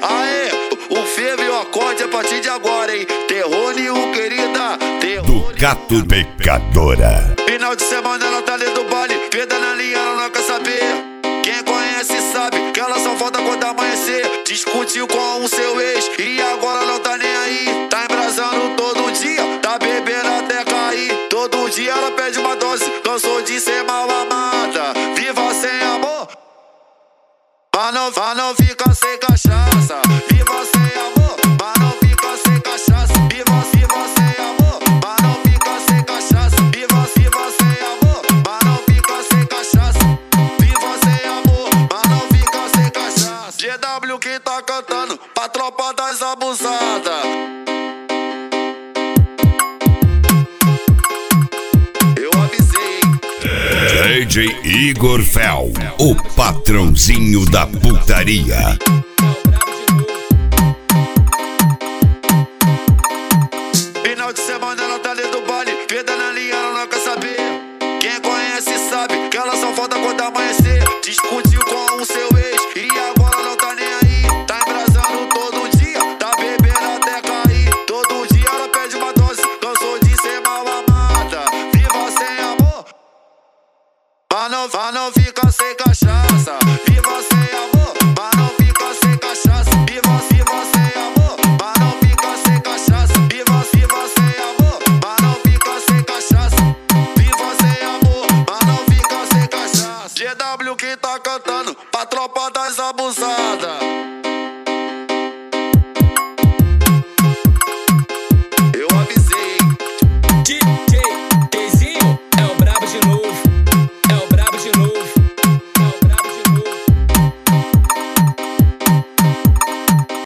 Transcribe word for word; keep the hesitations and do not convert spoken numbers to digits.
Aê, o fervo e o acorde a partir de agora, hein? Terror nenhum, querida. Terror do Gato Pecadora. Final de semana ela tá dentro do baile, pedra na linha, ela não quer saber. Quem conhece sabe que ela só falta quando amanhecer. Discutiu com o seu ex e agora não tá nem aí. Tá embrasando todo dia, tá bebendo até cair. Todo dia ela pede uma dose, cansou de ser mal amada. Viva sem amor, mas não, mas não fica sem cachaça. Viva sem amor, mas não fica sem cachaça. Viva, viva sem amor, mas não fica sem cachaça. Viva, viva sem amor, mas não fica sem cachaça. Viva sem amor, mas não fica sem cachaça. G W que tá cantando pra tropa das abusadas. Eu avisei. D J Igor Fel, o patrãozinho da putaria. Final de semana ela tá dentro do baile, pedra na linha, ela não quer saber. Quem conhece sabe que ela só falta quando amanhecer. Discutiu com o seu ex e agora não tá nem aí. Tá embrasando todo dia, tá bebendo até cair. Todo dia ela pede uma dose, cansou de ser mal amada. Viva sem amor, mas não, mas não fica sem cachaça. Viva sem amor, mas não fica sem cachaça. Viva, viva sem amor, mas não fica sem cachaça. Viva, viva sem amor, mas não fica sem cachaça. Viva sem amor, mas não fica sem cachaça. G W que tá cantando pra tropa das abusadas.